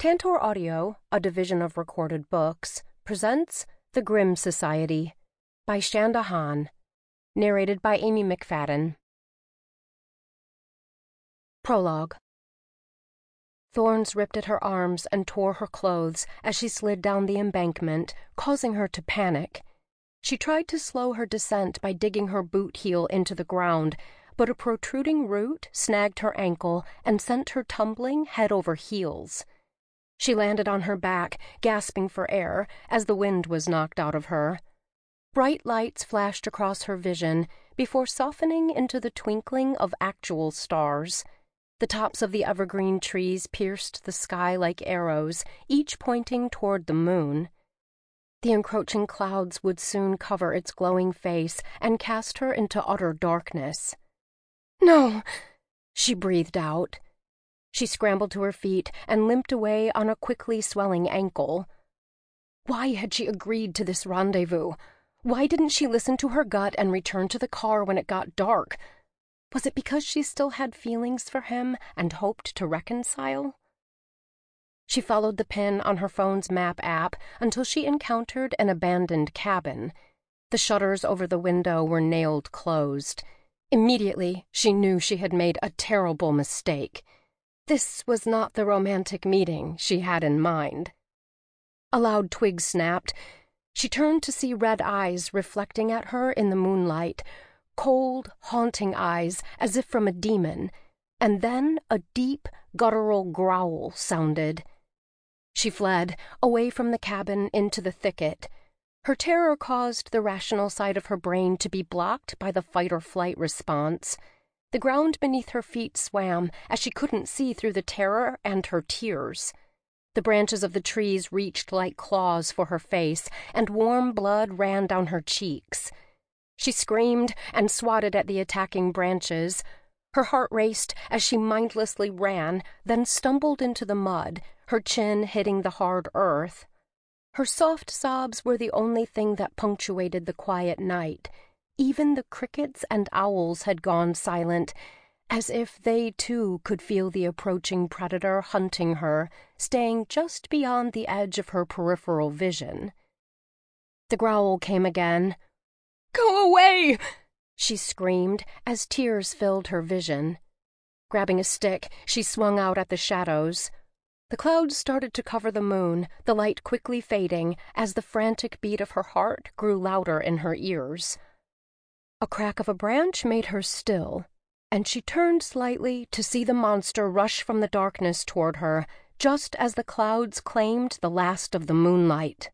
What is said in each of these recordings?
Tantor Audio, a division of Recorded Books, presents The Grimm Society by Shanda Hahn, narrated by Amy McFadden. Prologue. Thorns ripped at her arms and tore her clothes as she slid down the embankment, causing her to panic. She tried to slow her descent by digging her boot heel into the ground, but a protruding root snagged her ankle and sent her tumbling head over heels. She landed on her back, gasping for air, as the wind was knocked out of her. Bright lights flashed across her vision before softening into the twinkling of actual stars. The tops of the evergreen trees pierced the sky like arrows, each pointing toward the moon. The encroaching clouds would soon cover its glowing face and cast her into utter darkness. "No!" she breathed out. She scrambled to her feet and limped away on a quickly swelling ankle. Why had she agreed to this rendezvous? Why didn't she listen to her gut and return to the car when it got dark? Was it because she still had feelings for him and hoped to reconcile? She followed the pin on her phone's map app until she encountered an abandoned cabin. The shutters over the window were nailed closed. Immediately, she knew she had made a terrible mistake. This was not the romantic meeting she had in mind. A loud twig snapped. She turned to see red eyes reflecting at her in the moonlight, cold, haunting eyes as if from a demon, and then a deep, guttural growl sounded. She fled, away from the cabin into the thicket. Her terror caused the rational side of her brain to be blocked by the fight-or-flight response. The ground beneath her feet swam as she couldn't see through the terror and her tears. The branches of the trees reached like claws for her face, and warm blood ran down her cheeks. She screamed and swatted at the attacking branches. Her heart raced as she mindlessly ran, then stumbled into the mud, her chin hitting the hard earth. Her soft sobs were the only thing that punctuated the quiet night. Even the crickets and owls had gone silent, as if they too could feel the approaching predator hunting her, staying just beyond the edge of her peripheral vision. The growl came again. "Go away!" she screamed as tears filled her vision. Grabbing a stick, she swung out at the shadows. The clouds started to cover the moon, the light quickly fading as the frantic beat of her heart grew louder in her ears. A crack of a branch made her still, and she turned slightly to see the monster rush from the darkness toward her, just as the clouds claimed the last of the moonlight.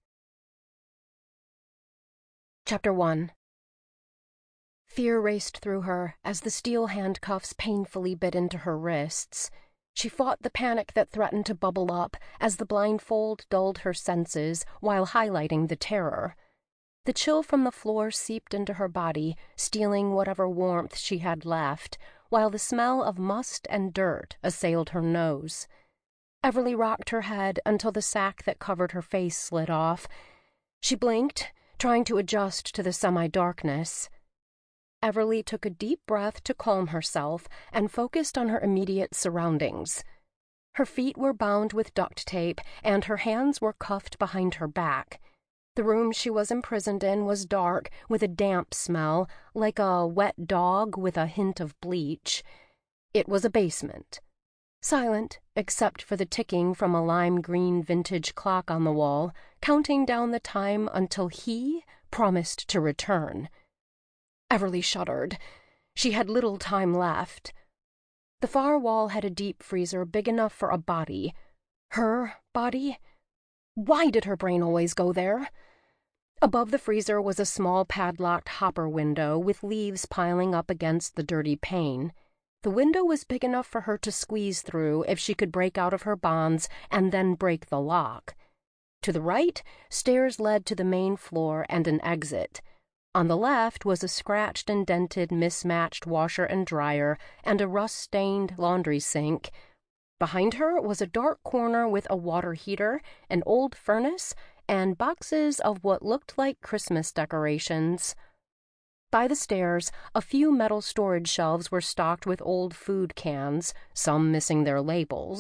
Chapter 1. Fear raced through her as the steel handcuffs painfully bit into her wrists. She fought the panic that threatened to bubble up as the blindfold dulled her senses while highlighting the terror. The chill from the floor seeped into her body, stealing whatever warmth she had left, while the smell of must and dirt assailed her nose. Everly rocked her head until the sack that covered her face slid off. She blinked, trying to adjust to the semi-darkness. Everly took a deep breath to calm herself and focused on her immediate surroundings. Her feet were bound with duct tape, and her hands were cuffed behind her back. The room she was imprisoned in was dark, with a damp smell, like a wet dog with a hint of bleach. It was a basement. Silent, except for the ticking from a lime-green vintage clock on the wall, counting down the time until he promised to return. Everly shuddered. She had little time left. The far wall had a deep freezer big enough for a body. Her body? Why did her brain always go there? Above the freezer was a small padlocked hopper window with leaves piling up against the dirty pane. The window was big enough for her to squeeze through if she could break out of her bonds and then break the lock. To the right, stairs led to the main floor and an exit. On the left was a scratched and dented mismatched washer and dryer and a rust-stained laundry sink. Behind her was a dark corner with a water heater, an old furnace, and boxes of what looked like Christmas decorations. By the stairs, a few metal storage shelves were stocked with old food cans, some missing their labels.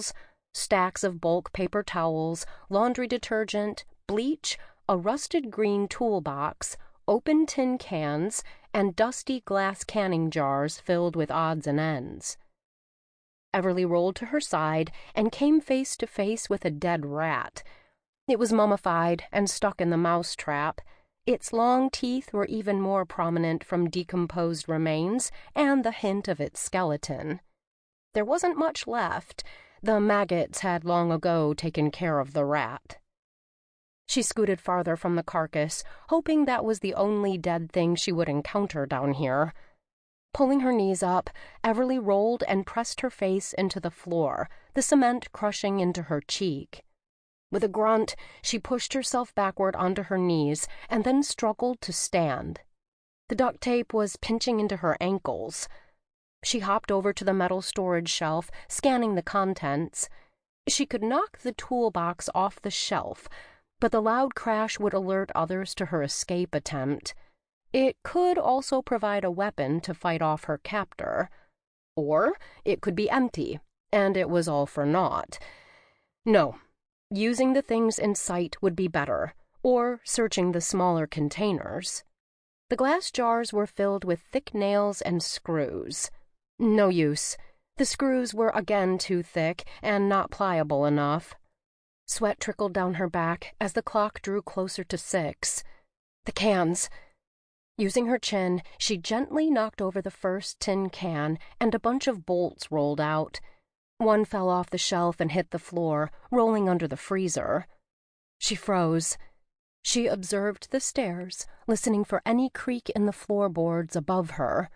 stacks of bulk paper towels, laundry detergent, bleach, a rusted green toolbox, open tin cans, and dusty glass canning jars filled with odds and ends. Everly rolled to her side and came face to face with a dead rat. It was mummified and stuck in the mouse trap. Its long teeth were even more prominent from decomposed remains and the hint of its skeleton. There wasn't much left. The maggots had long ago taken care of the rat. She scooted farther from the carcass, hoping that was the only dead thing she would encounter down here. Pulling her knees up, Everly rolled and pressed her face into the floor, the cement crushing into her cheek. With a grunt, she pushed herself backward onto her knees and then struggled to stand. The duct tape was pinching into her ankles. She hopped over to the metal storage shelf, scanning the contents. She could knock the toolbox off the shelf, but the loud crash would alert others to her escape attempt. It could also provide a weapon to fight off her captor. Or it could be empty, and it was all for naught. No, using the things in sight would be better, or searching the smaller containers. The glass jars were filled with thick nails and screws. No use. The screws were again too thick and not pliable enough. Sweat trickled down her back as the clock drew closer to 6. The cans. Using her chin, she gently knocked over the first tin can, and a bunch of bolts rolled out. One fell off the shelf and hit the floor, rolling under the freezer. She froze. She observed the stairs, listening for any creak in the floorboards above her.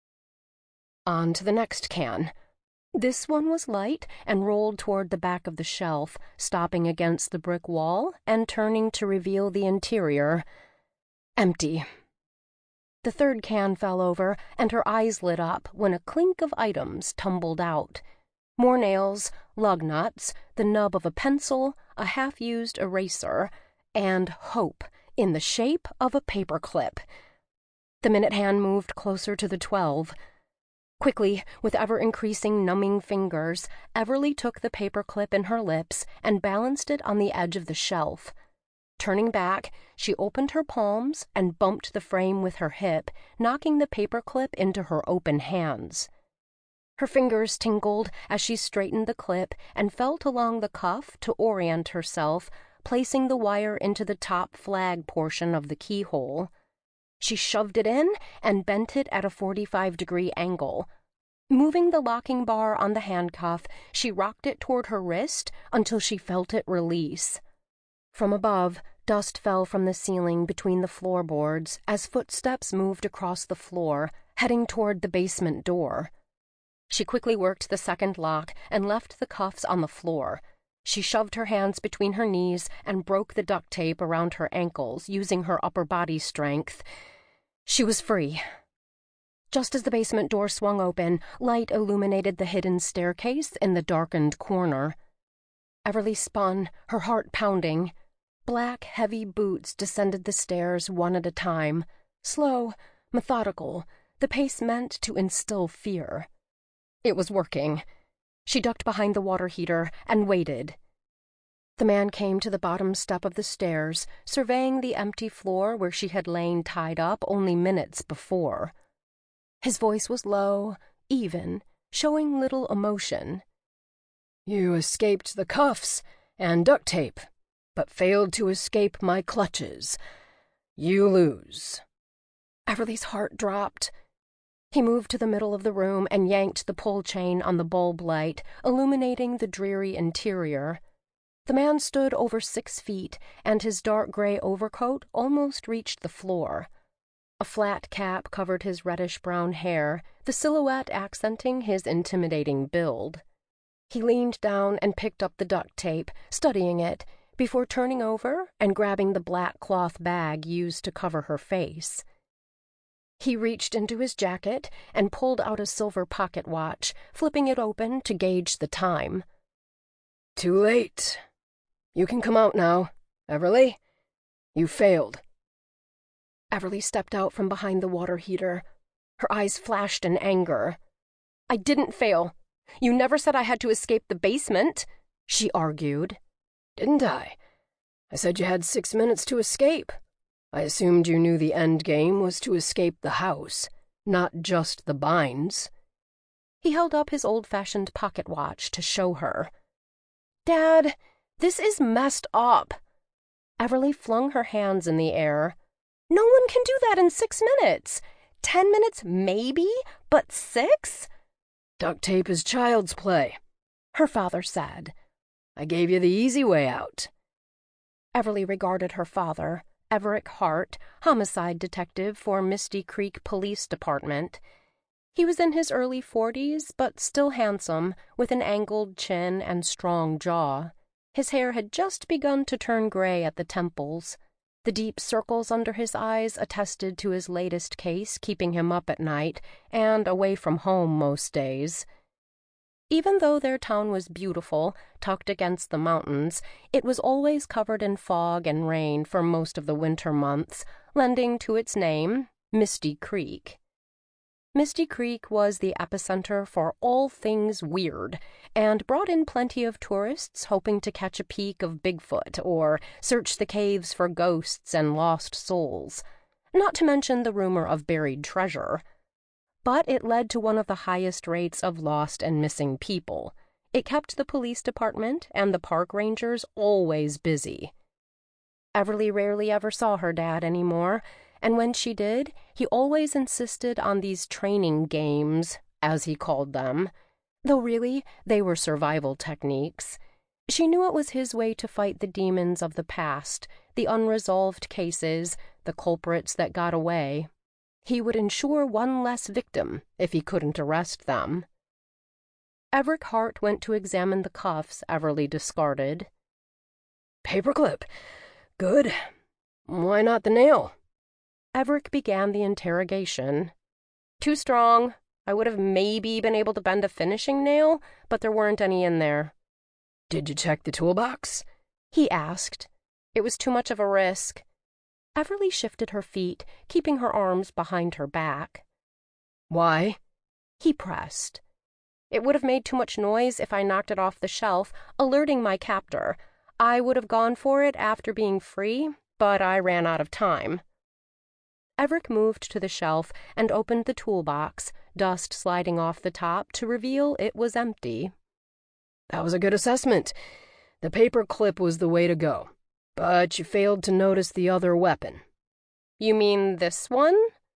On to the next can. This one was light and rolled toward the back of the shelf, stopping against the brick wall and turning to reveal the interior. Empty. The third can fell over, and her eyes lit up when a clink of items tumbled out. More nails, lug nuts, the nub of a pencil, a half-used eraser, and hope in the shape of a paperclip. The minute hand moved closer to the 12. Quickly, with ever-increasing numbing fingers, Everly took the paperclip in her lips and balanced it on the edge of the shelf. Turning back, she opened her palms and bumped the frame with her hip, knocking the paperclip into her open hands. Her fingers tingled as she straightened the clip and felt along the cuff to orient herself, placing the wire into the top flag portion of the keyhole. She shoved it in and bent it at a 45-degree angle. Moving the locking bar on the handcuff, she rocked it toward her wrist until she felt it release. From above, dust fell from the ceiling between the floorboards as footsteps moved across the floor, heading toward the basement door. She quickly worked the second lock and left the cuffs on the floor. She shoved her hands between her knees and broke the duct tape around her ankles, using her upper body strength. She was free. Just as the basement door swung open, light illuminated the hidden staircase in the darkened corner. Everly spun, her heart pounding. Black, heavy boots descended the stairs one at a time. Slow, methodical, the pace meant to instill fear. It was working. She ducked behind the water heater and waited. The man came to the bottom step of the stairs, surveying the empty floor where she had lain tied up only minutes before. His voice was low, even, showing little emotion. "You escaped the cuffs and duct tape, but failed to escape my clutches. You lose." Everly's heart dropped. He moved to the middle of the room and yanked the pull chain on the bulb light, illuminating the dreary interior. The man stood over 6 feet, and his dark gray overcoat almost reached the floor. A flat cap covered his reddish-brown hair, the silhouette accenting his intimidating build. He leaned down and picked up the duct tape, studying it, before turning over and grabbing the black cloth bag used to cover her face. He reached into his jacket and pulled out a silver pocket watch, flipping it open to gauge the time. "Too late. You can come out now, Everly. You failed." Everly stepped out from behind the water heater. Her eyes flashed in anger. "I didn't fail. You never said I had to escape the basement," she argued. Didn't I? I said you had 6 minutes to escape. I assumed you knew the end game was to escape the house, not just the binds. He held up his old-fashioned pocket watch to show her. Dad, this is messed up. Everly flung her hands in the air. No one can do that in 6 minutes. 10 minutes maybe, but 6? Duct tape is child's play, her father said. I gave you the easy way out. Everly regarded her father, Everett Hart, homicide detective for Misty Creek Police Department. He was in his early 40s, but still handsome, with an angled chin and strong jaw. His hair had just begun to turn gray at the temples. The deep circles under his eyes attested to his latest case keeping him up at night and away from home most days. Even though their town was beautiful, tucked against the mountains, it was always covered in fog and rain for most of the winter months, lending to its name, Misty Creek. Misty Creek was the epicenter for all things weird, and brought in plenty of tourists hoping to catch a peek of Bigfoot or search the caves for ghosts and lost souls, not to mention the rumor of buried treasure. But it led to one of the highest rates of lost and missing people. It kept the police department and the park rangers always busy. Everly rarely ever saw her dad anymore, and when she did, he always insisted on these training games, as he called them, though really they were survival techniques. She knew it was his way to fight the demons of the past, the unresolved cases, the culprits that got away. He would ensure one less victim if he couldn't arrest them. Everett Hart went to examine the cuffs Everly discarded. Paperclip. Good. Why not the nail? Everett began the interrogation. Too strong. I would have maybe been able to bend a finishing nail, but there weren't any in there. Did you check the toolbox? He asked. It was too much of a risk. Everly shifted her feet, keeping her arms behind her back. Why? He pressed. It would have made too much noise if I knocked it off the shelf, alerting my captor. I would have gone for it after being free, but I ran out of time. Everett moved to the shelf and opened the toolbox, dust sliding off the top to reveal it was empty. That was a good assessment. The paper clip was the way to go. But you failed to notice the other weapon. You mean this one?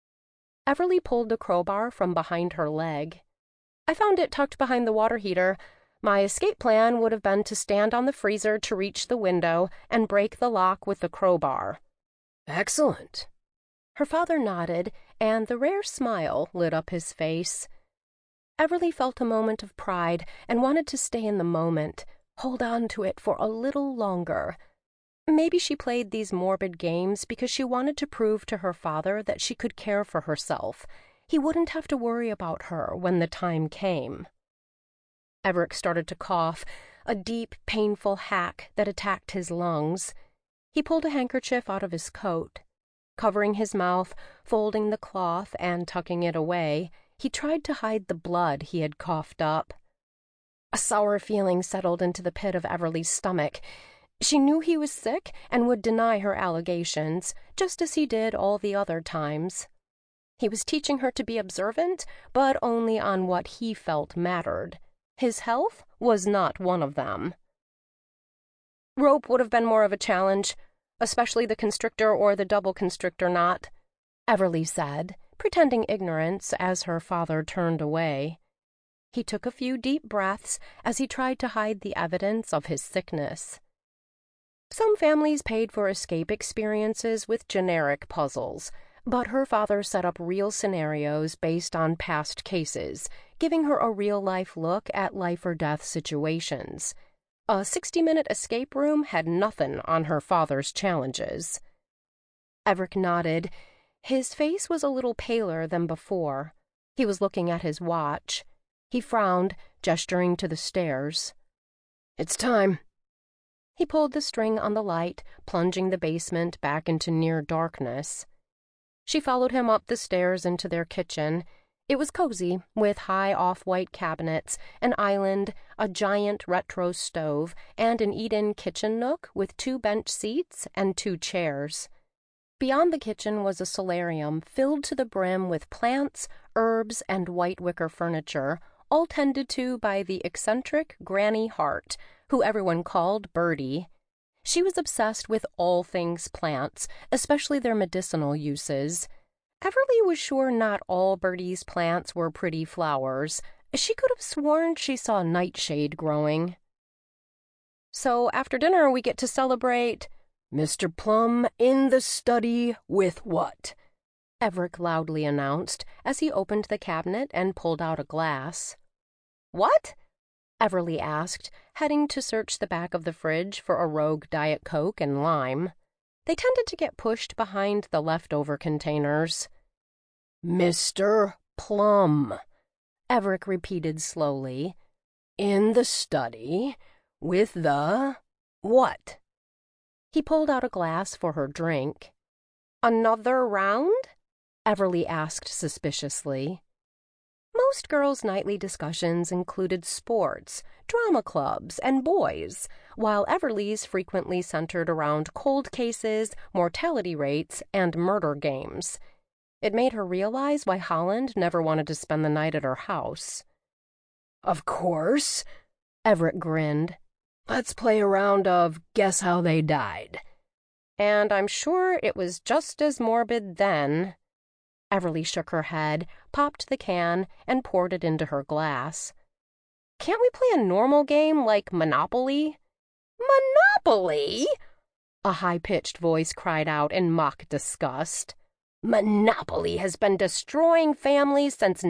Everly pulled the crowbar from behind her leg. I found it tucked behind the water heater. My escape plan would have been to stand on the freezer to reach the window and break the lock with the crowbar. Excellent. Her father nodded, and the rare smile lit up his face. Everly felt a moment of pride and wanted to stay in the moment, hold on to it for a little longer. Maybe she played these morbid games because she wanted to prove to her father that she could care for herself. He wouldn't have to worry about her when the time came. Everett started to cough, a deep, painful hack that attacked his lungs. He pulled a handkerchief out of his coat. Covering his mouth, folding the cloth, and tucking it away, he tried to hide the blood he had coughed up. A sour feeling settled into the pit of Everly's stomach. She knew he was sick and would deny her allegations, just as he did all the other times. He was teaching her to be observant, but only on what he felt mattered. His health was not one of them. Rope would have been more of a challenge, especially the constrictor or the double constrictor knot, Everly said, pretending ignorance as her father turned away. He took a few deep breaths as he tried to hide the evidence of his sickness. Some families paid for escape experiences with generic puzzles, but her father set up real scenarios based on past cases, giving her a real-life look at life-or-death situations. A 60-minute escape room had nothing on her father's challenges. Everett nodded. His face was a little paler than before. He was looking at his watch. He frowned, gesturing to the stairs. It's time. He pulled the string on the light, plunging the basement back into near darkness. She followed him up the stairs into their kitchen. It was cozy, with high off-white cabinets, an island, a giant retro stove, and an eat-in kitchen nook with 2 bench seats and 2 chairs. Beyond the kitchen was a solarium filled to the brim with plants, herbs, and white wicker furniture, all tended to by the eccentric Granny Hart, who everyone called Birdie. She was obsessed with all things plants, especially their medicinal uses. Everly was sure not all Birdie's plants were pretty flowers. She could have sworn she saw nightshade growing. "So after dinner we get to celebrate Mr. Plum in the study with what?" Everett loudly announced as he opened the cabinet and pulled out a glass. "What?" Everly asked, heading to search the back of the fridge for a rogue Diet Coke and lime. They tended to get pushed behind the leftover containers. "Mr. Plum," Everett repeated slowly. "In the study with the what?" He pulled out a glass for her drink. "Another round?" Everly asked suspiciously. Most girls' nightly discussions included sports, drama clubs, and boys, while Everly's frequently centered around cold cases, mortality rates, and murder games. It made her realize why Holland never wanted to spend the night at her house. "Of course," Everett grinned. "Let's play a round of Guess How They Died." "And I'm sure it was just as morbid then." Everly shook her head, popped the can, and poured it into her glass. "Can't we play a normal game like Monopoly?" "Monopoly?" a high-pitched voice cried out in mock disgust. "Monopoly has been destroying families since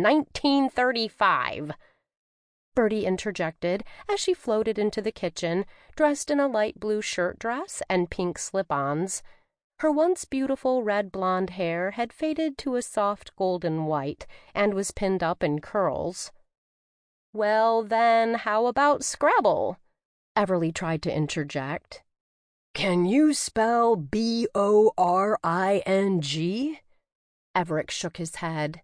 1935. Birdie interjected as she floated into the kitchen, dressed in a light blue shirt dress and pink slip-ons. Her once beautiful red blonde hair had faded to a soft golden white and was pinned up in curls. "Well, then, how about Scrabble?" Everly tried to interject. "Can you spell BORING?" Everett shook his head.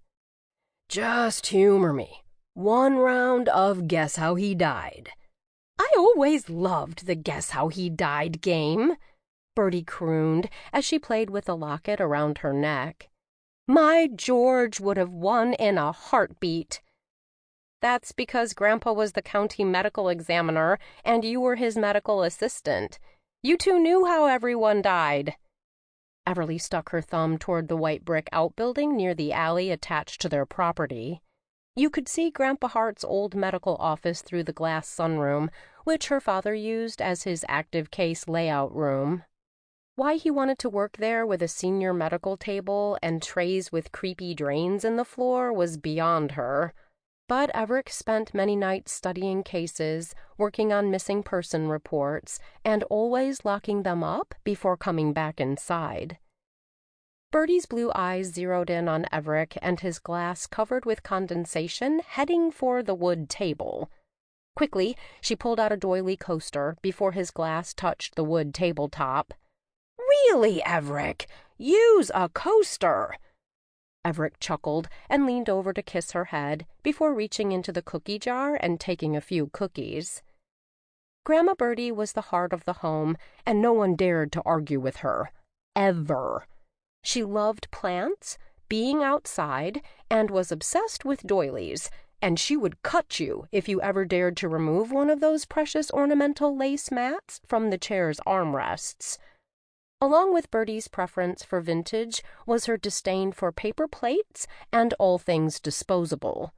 "Just humor me. 1 round of Guess How He Died." "I always loved the Guess How He Died game," Birdie crooned as she played with the locket around her neck. "My George would have won in a heartbeat." "That's because Grandpa was the county medical examiner and you were his medical assistant. You two knew how everyone died." Everly stuck her thumb toward the white brick outbuilding near the alley attached to their property. You could see Grandpa Hart's old medical office through the glass sunroom, which her father used as his active case layout room. Why he wanted to work there with a senior medical table and trays with creepy drains in the floor was beyond her. But Everett spent many nights studying cases, working on missing person reports, and always locking them up before coming back inside. Birdie's blue eyes zeroed in on Everett and his glass covered with condensation, heading for the wood table. Quickly, she pulled out a doily coaster before his glass touched the wood tabletop. "Really, Everett? Use a coaster!" Everett chuckled and leaned over to kiss her head before reaching into the cookie jar and taking a few cookies. Grandma Birdie was the heart of the home, and no one dared to argue with her. Ever. She loved plants, being outside, and was obsessed with doilies, and she would cut you if you ever dared to remove one of those precious ornamental lace mats from the chair's armrests. Along with Birdie's preference for vintage was her disdain for paper plates and all things disposable.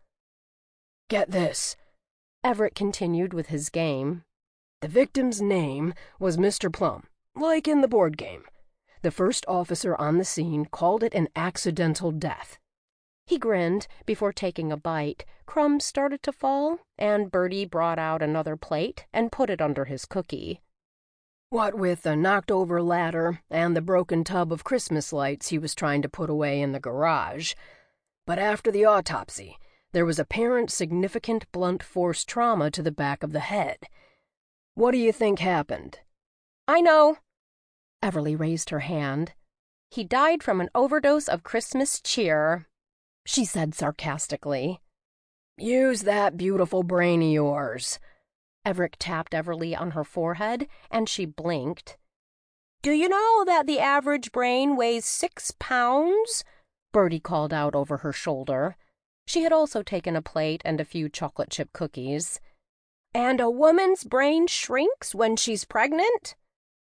"Get this," Everett continued with his game. "The victim's name was Mr. Plum, like in the board game. The first officer on the scene called it an accidental death." He grinned before taking a bite. Crumbs started to fall, and Birdie brought out another plate and put it under his cookie. "What with the knocked-over ladder and the broken tub of Christmas lights he was trying to put away in the garage. But after the autopsy, there was apparent significant blunt force trauma to the back of the head. What do you think happened?" "I know." Everly raised her hand. "He died from an overdose of Christmas cheer." she said sarcastically. Use that beautiful brain of yours. Everett tapped Everly on her forehead, and she blinked. Do you know that the average brain weighs 6 pounds? Bertie called out over her shoulder. She had also taken a plate and a few chocolate chip cookies. And a woman's brain shrinks when she's pregnant?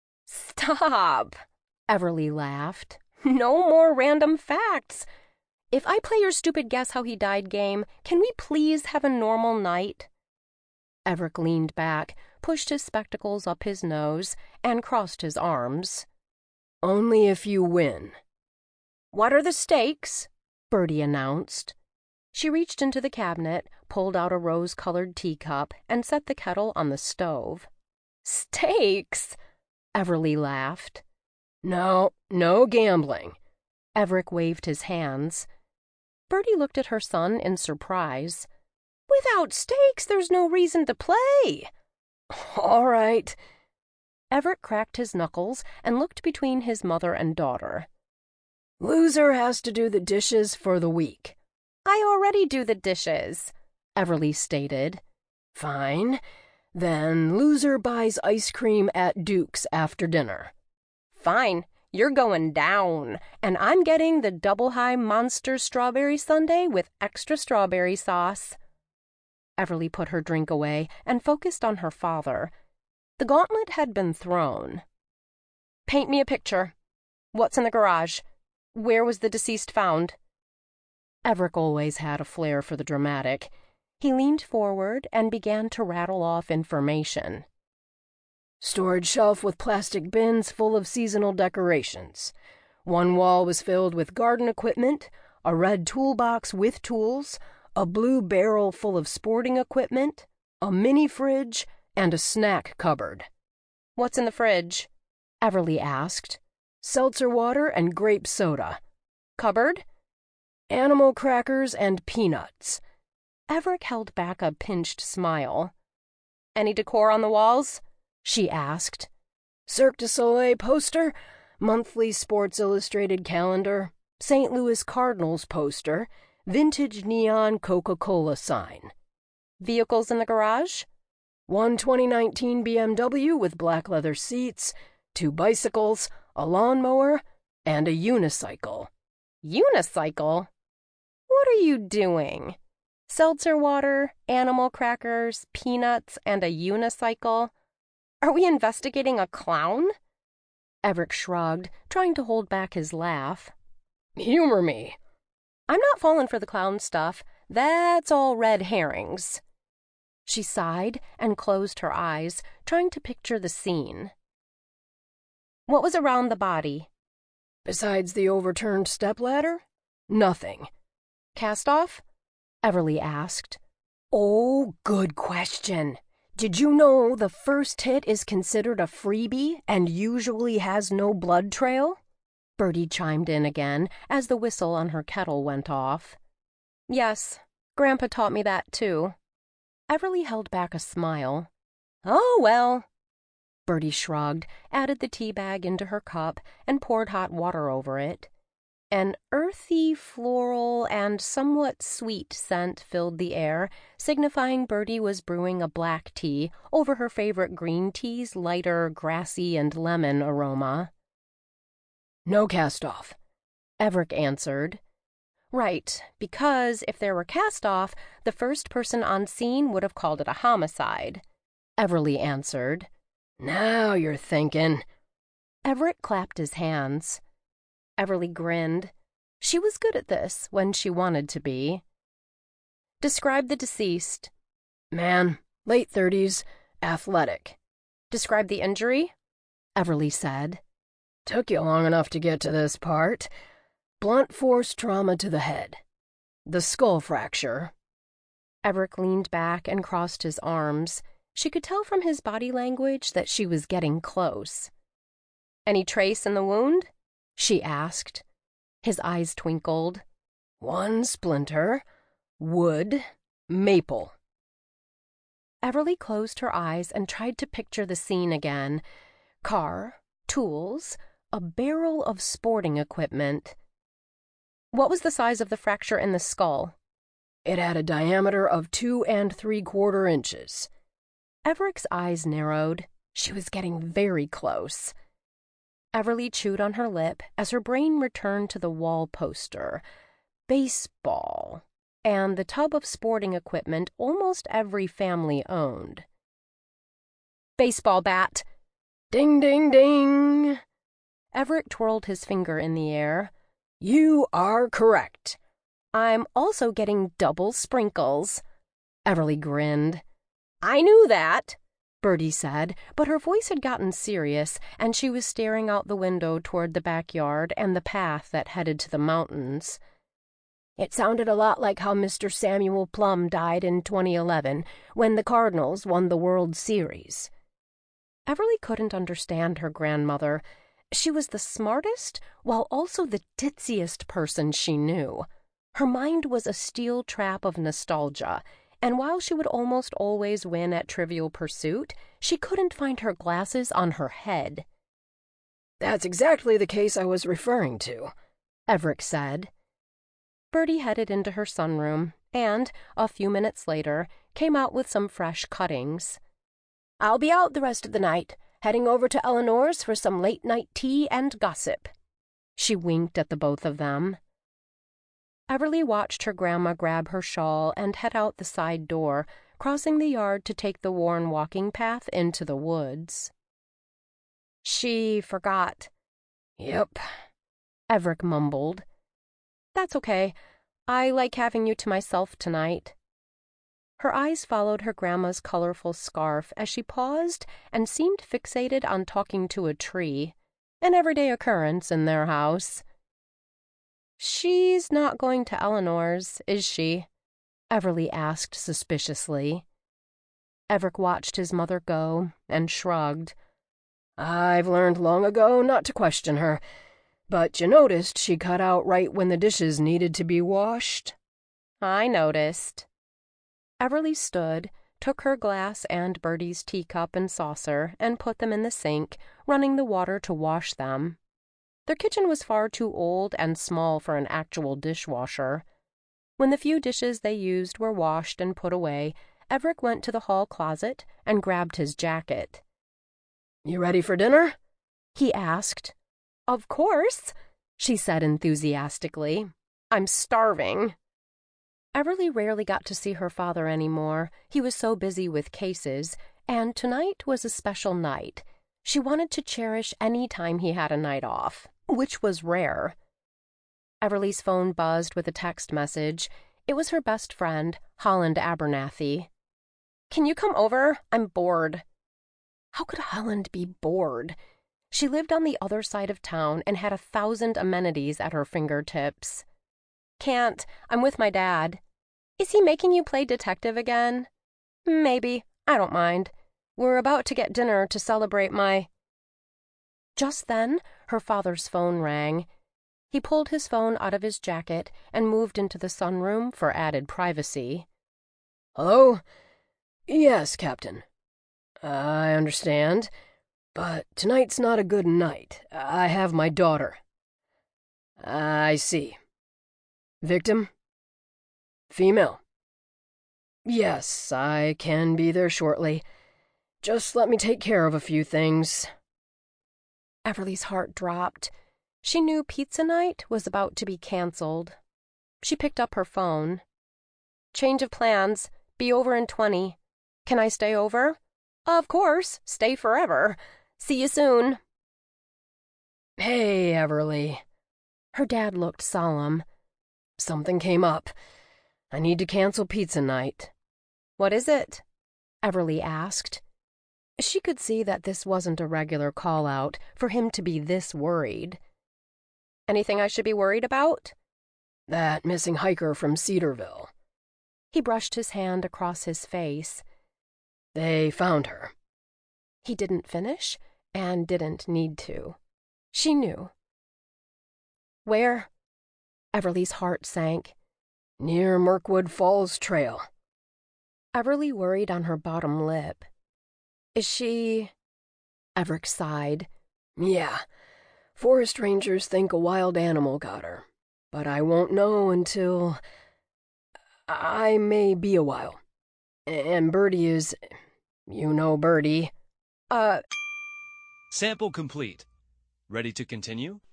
Stop, Everly laughed. No more random facts. If I play your stupid guess how he died game, can we please have a normal night? Everett leaned back, pushed his spectacles up his nose, and crossed his arms. Only if you win. What are the stakes? Bertie announced. She reached into the cabinet, pulled out a rose-colored teacup, and set the kettle on the stove. Stakes? Everly laughed. No gambling. Everett waved his hands. Bertie looked at her son in surprise. Without stakes, there's no reason to play. All right. Everett cracked his knuckles and looked between his mother and daughter. Loser has to do the dishes for the week. I already do the dishes, Everly stated. Fine. Then loser buys ice cream at Duke's after dinner. Fine. You're going down, and I'm getting the Double High Monster Strawberry Sundae with extra strawberry sauce. Everly put her drink away and focused on her father. The gauntlet had been thrown. Paint me a picture. What's in the garage? Where was the deceased found? Everett always had a flair for the dramatic. He leaned forward and began to rattle off information. Storage shelf with plastic bins full of seasonal decorations. One wall was filled with garden equipment, a red toolbox with tools, a blue barrel full of sporting equipment, a mini fridge, and a snack cupboard. What's in the fridge? Everly asked. Seltzer water and grape soda. Cupboard? Animal crackers and peanuts. Everett held back a pinched smile. Any decor on the walls? She asked. Cirque du Soleil poster, monthly Sports Illustrated calendar, St. Louis Cardinals poster, vintage neon Coca-Cola sign. Vehicles in the garage? One 2019 BMW with black leather seats, 2 bicycles, a lawnmower, and a unicycle. Unicycle? What are you doing? Seltzer water, animal crackers, peanuts, and a unicycle? Are we investigating a clown? Everett shrugged, trying to hold back his laugh. Humor me. I'm not falling for the clown stuff. That's all red herrings. She sighed and closed her eyes, trying to picture the scene. What was around the body? Besides the overturned stepladder? Nothing. Cast off? Everly asked. Oh, good question. Did you know the first hit is considered a freebie and usually has no blood trail? Bertie chimed in again as the whistle on her kettle went off. Yes, Grandpa taught me that too. Everly held back a smile. Oh, well. Bertie shrugged, added the tea bag into her cup, and poured hot water over it. An earthy, floral, and somewhat sweet scent filled the air, signifying Bertie was brewing a black tea over her favorite green tea's lighter, grassy and lemon aroma. No cast-off, Everett answered. Right, because if there were cast-off, the first person on scene would have called it a homicide. Everly answered. Now you're thinking. Everett clapped his hands. Everly grinned. She was good at this when she wanted to be. Describe the deceased. Man, late 30s, athletic. Describe the injury, Everly said. Took you long enough to get to this part. Blunt force trauma to the head. The skull fracture. Everett leaned back and crossed his arms. She could tell from his body language that she was getting close. Any trace in the wound? She asked. His eyes twinkled. One splinter. Wood. Maple. Everly closed her eyes and tried to picture the scene again. Car, tools, a barrel of sporting equipment. What was the size of the fracture in the skull? It had a diameter of 2 3/4 inches. Everett's eyes narrowed. She was getting very close. Everly chewed on her lip as her brain returned to the wall poster. Baseball. And the tub of sporting equipment almost every family owned. Baseball bat. Ding, ding, ding. Everett twirled his finger in the air. You are correct. I'm also getting double sprinkles. Everly grinned. I knew that, Bertie said, but her voice had gotten serious, and she was staring out the window toward the backyard and the path that headed to the mountains. It sounded a lot like how Mr. Samuel Plum died in 2011 when the Cardinals won the World Series. Everly couldn't understand her grandmother. She was the smartest, while also the ditziest person she knew. Her mind was a steel trap of nostalgia, and while she would almost always win at Trivial Pursuit, she couldn't find her glasses on her head. That's exactly the case I was referring to, Everett said. Bertie headed into her sunroom, and, a few minutes later, came out with some fresh cuttings. I'll be out the rest of the night, heading over to Eleanor's for some late-night tea and gossip. She winked at the both of them. Everly watched her grandma grab her shawl and head out the side door, crossing the yard to take the worn walking path into the woods. She forgot. Yep, Everett mumbled. That's okay. I like having you to myself tonight. Her eyes followed her grandma's colorful scarf as she paused and seemed fixated on talking to a tree, an everyday occurrence in their house. She's not going to Eleanor's, is she? Everly asked suspiciously. Everett watched his mother go and shrugged. I've learned long ago not to question her, but you noticed she cut out right when the dishes needed to be washed? I noticed. Everly stood, took her glass and Bertie's teacup and saucer, and put them in the sink, running the water to wash them. Their kitchen was far too old and small for an actual dishwasher. When the few dishes they used were washed and put away, Everett went to the hall closet and grabbed his jacket. You ready for dinner? He asked. Of course, she said enthusiastically. I'm starving. Everly rarely got to see her father anymore. He was so busy with cases, and tonight was a special night. She wanted to cherish any time he had a night off, which was rare. Everly's phone buzzed with a text message. It was her best friend, Holland Abernathy. Can you come over? I'm bored. How could Holland be bored? She lived on the other side of town and had 1,000 amenities at her fingertips. Can't. I'm with my dad. Is he making you play detective again? Maybe. I don't mind. We're about to get dinner to celebrate my... Just then, her father's phone rang. He pulled his phone out of his jacket and moved into the sunroom for added privacy. Hello? Yes, Captain. I understand, but tonight's not a good night. I have my daughter. I see. Victim? Female? Yes, I can be there shortly. Just let me take care of a few things. Everly's heart dropped. She knew pizza night was about to be canceled. She picked up her phone. Change of plans. Be over in 20. Can I stay over? Of course. Stay forever. See you soon. Hey, Everly. Her dad looked solemn. Something came up. I need to cancel pizza night. What is it? Everly asked. She could see that this wasn't a regular call-out for him to be this worried. Anything I should be worried about? That missing hiker from Cedarville. He brushed his hand across his face. They found her. He didn't finish, and didn't need to. She knew. Where? Everly's heart sank. Near Mirkwood Falls Trail. Everly worried on her bottom lip. Is she... Everett sighed. Yeah. Forest rangers think a wild animal got her. but I won't know until... I may be a while. And Birdie is... You know Birdie. Sample complete. Ready to continue?